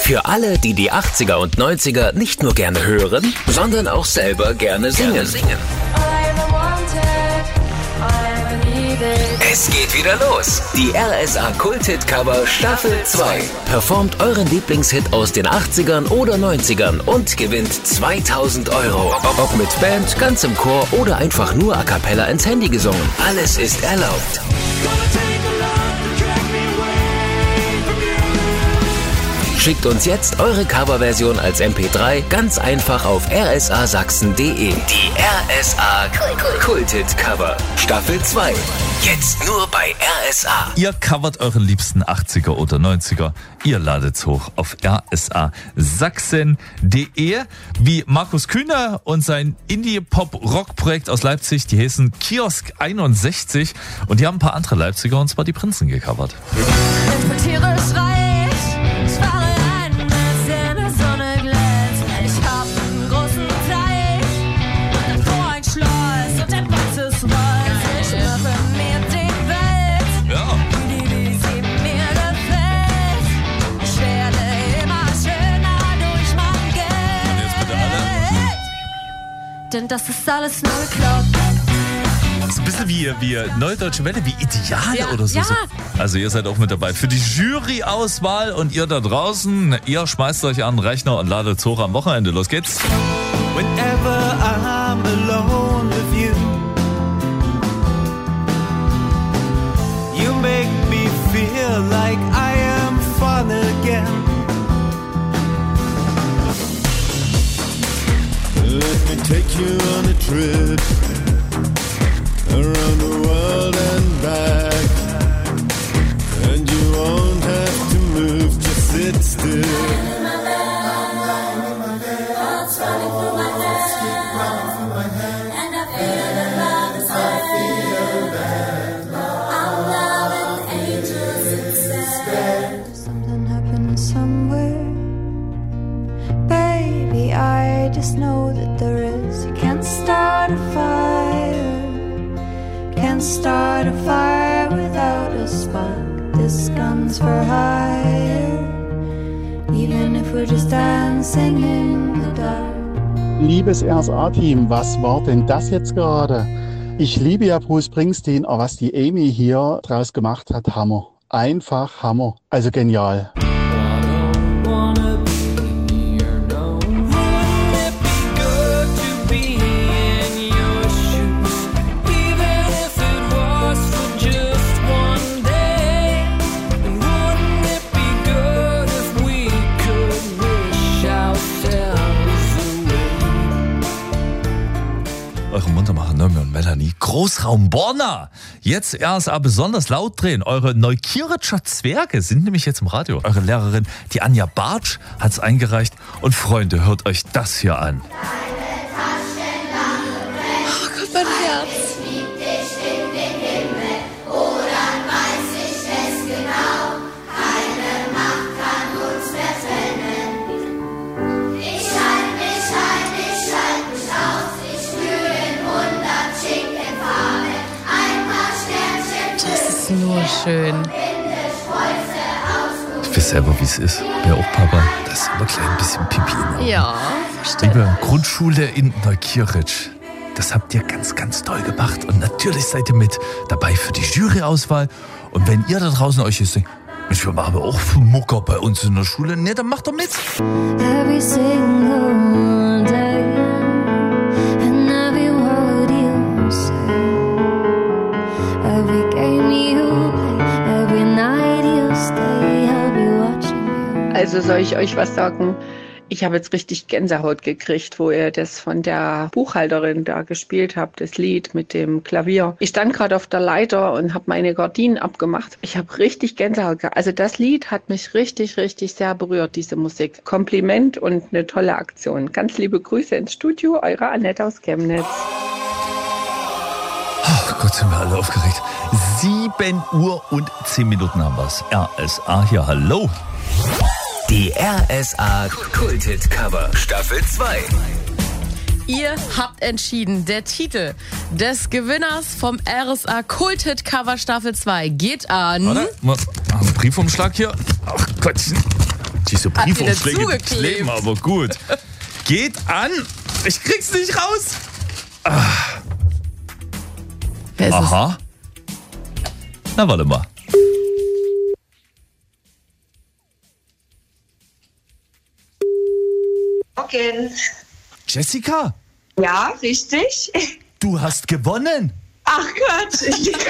Für alle, die die 80er und 90er nicht nur gerne hören, sondern auch selber gerne singen. Es geht wieder los. Die RSA Kult-Hit Cover Staffel 2. Performt euren Lieblingshit aus den 80ern oder 90ern und gewinnt 2000 Euro. Ob mit Band, ganz im Chor oder einfach nur a cappella ins Handy gesungen. Alles ist erlaubt. Schickt uns jetzt eure Coverversion als MP3 ganz einfach auf rsasachsen.de. Die RSA Kult-Hit Cover Staffel 2. Jetzt nur bei RSA. Ihr covert euren liebsten 80er oder 90er. Ihr ladet's hoch auf rsasachsen.de. Wie Markus Kühner und sein Indie-Pop-Rock-Projekt aus Leipzig, die heißen Kiosk 61. Und die haben ein paar andere Leipziger, und zwar die Prinzen, gecovert. Denn das ist alles nur geklaut. Das ist ein bisschen wie Neue Deutsche Welle, wie Ideale oder so. Ja. Also ihr seid auch mit dabei für die Jury-Auswahl, und ihr da draußen, ihr schmeißt euch an den Rechner und ladet hoch am Wochenende. Los geht's. Whenever I'm alone with you, you make me feel like I am fun again. Let me take you on a trip around the world and back, and you won't have to move, just sit still. Something happened somewhere, baby. I just know that there is. You can't start a fire without a spark. This gun's for hire, even if we're just dancing in the dark. Liebes RSA-Team, was war denn das jetzt gerade? Ich liebe ja Bruce Springsteen, aber was die Amy hier draus gemacht hat, Hammer. Einfach Hammer. Also genial. Eure Muntermacher Noemi und Melanie. Großraum Borna. Jetzt RSA besonders laut drehen. Eure Neukircher Zwerge sind nämlich jetzt im Radio. Eure Lehrerin, die Anja Bartsch, hat's eingereicht. Und Freunde, hört euch das hier an. Oh Gott, mein Herz. Nur schön. Ich weiß selber, wie es ist. Wer auch Papa, das ist immer gleich ein bisschen Pipi im Auge. Ja, stimmt. Liebe Grundschule in Neukirch, das habt ihr ganz, ganz toll gemacht. Und natürlich seid ihr mit dabei für die Juryauswahl. Und wenn ihr da draußen euch jetzt denkt, Mensch, wir machen aber auch Mucker bei uns in der Schule, ne, dann macht doch mit. Every single day, and every word you say, every game you play, every night you stay, I'll be watching you. Also soll ich euch was sagen? Ich habe jetzt richtig Gänsehaut gekriegt, wo ihr das von der Buchhalterin da gespielt habt, das Lied mit dem Klavier. Ich stand gerade auf der Leiter und habe meine Gardinen abgemacht. Ich habe richtig Gänsehaut gehabt. Also das Lied hat mich richtig, richtig sehr berührt, diese Musik. Kompliment und eine tolle Aktion. Ganz liebe Grüße ins Studio, eure Annette aus Chemnitz. Ach Gott, sind wir alle aufgeregt. 7 Uhr und 10 Minuten haben wir's. RSA hier, hallo. Die RSA Kult-Hit Cover Staffel 2. Ihr habt entschieden, der Titel des Gewinners vom RSA Kult-Hit Cover Staffel 2 geht an... Warte, mal einen Briefumschlag hier. Ach Gottchen. Diese Hat wieder Briefumschläge die zugeklebt. kleben aber gut. Geht an. Ich krieg's nicht raus. Wer ist Aha. Na, warte mal. Okay. Jessica, Ja, richtig. du hast gewonnen. Ach Gott,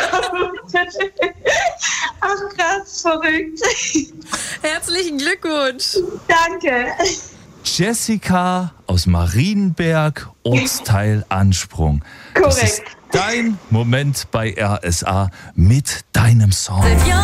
ach krass, verrückt. es? Herzlichen Glückwunsch. Danke. Jessica aus Marienberg, Ortsteil Ansprung. Das ist Korrekt. dein Moment bei RSA mit deinem Song.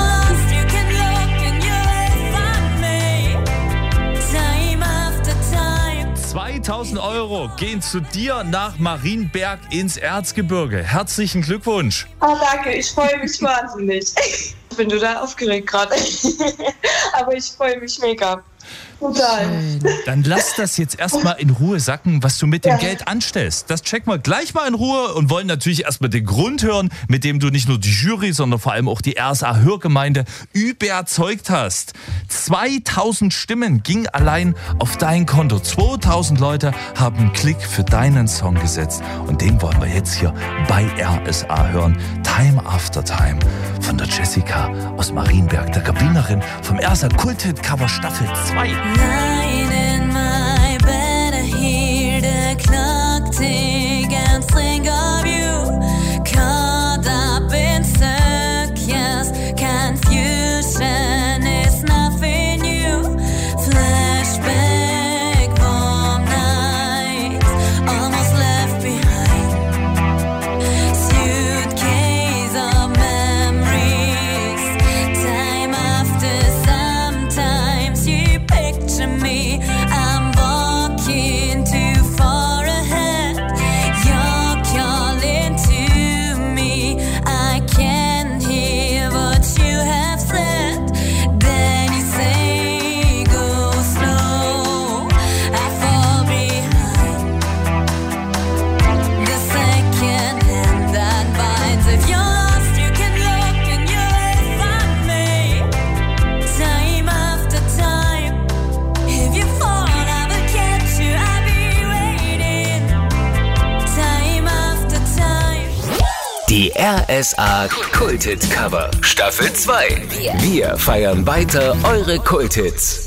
2000 € gehen zu dir nach Marienberg ins Erzgebirge. Herzlichen Glückwunsch. Oh, danke, ich freue mich wahnsinnig. Ich bin total aufgeregt gerade. Aber ich freue mich mega. Total. Dann lass das jetzt erstmal in Ruhe sacken, was du mit dem Geld anstellst. Das checken wir gleich mal in Ruhe und wollen natürlich erstmal den Grund hören, mit dem du nicht nur die Jury, sondern vor allem auch die RSA-Hörgemeinde überzeugt hast. 2000 Stimmen ging allein auf dein Konto. 2000 Leute haben einen Klick für deinen Song gesetzt. Und den wollen wir jetzt hier bei RSA hören. Time After Time von der Jessica aus Marienberg, der Gabinerin vom RSA Kulthit Cover Staffel 2. Lying in my bed, I hear the clock tick and think of you. Caught up in circus, confusion is nothing new. Flashback warm nights, almost left behind. Suitcase of memories, time after sometimes you picture me. I'm walking too far ahead. You're calling to me. I can hear what you have said. Then you say go slow. I fall behind. The second hand that bites. If you're lost, you can look and you'll find me. Time after time. If you fall, I will catch you. I'll be waiting. Time after time. Die RSA Kulthit Cover Staffel 2. Wir feiern weiter eure Kulthits.